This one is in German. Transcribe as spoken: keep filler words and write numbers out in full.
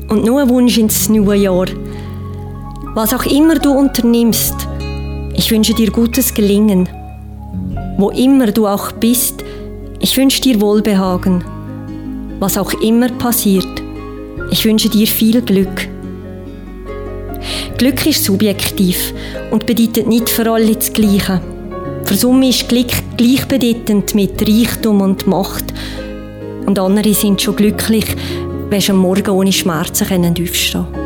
Und nur ein Wunsch ins neue Jahr. Was auch immer du unternimmst, ich wünsche dir gutes Gelingen. Wo immer du auch bist, ich wünsche dir Wohlbehagen. Was auch immer passiert, ich wünsche dir viel Glück. Glück ist subjektiv und bedeutet nicht für alle das Gleiche. Für Summe ist Glück gleichbedeutend mit Reichtum und Macht. Und andere sind schon glücklich, wenn sie am Morgen ohne Schmerzen aufstehen können.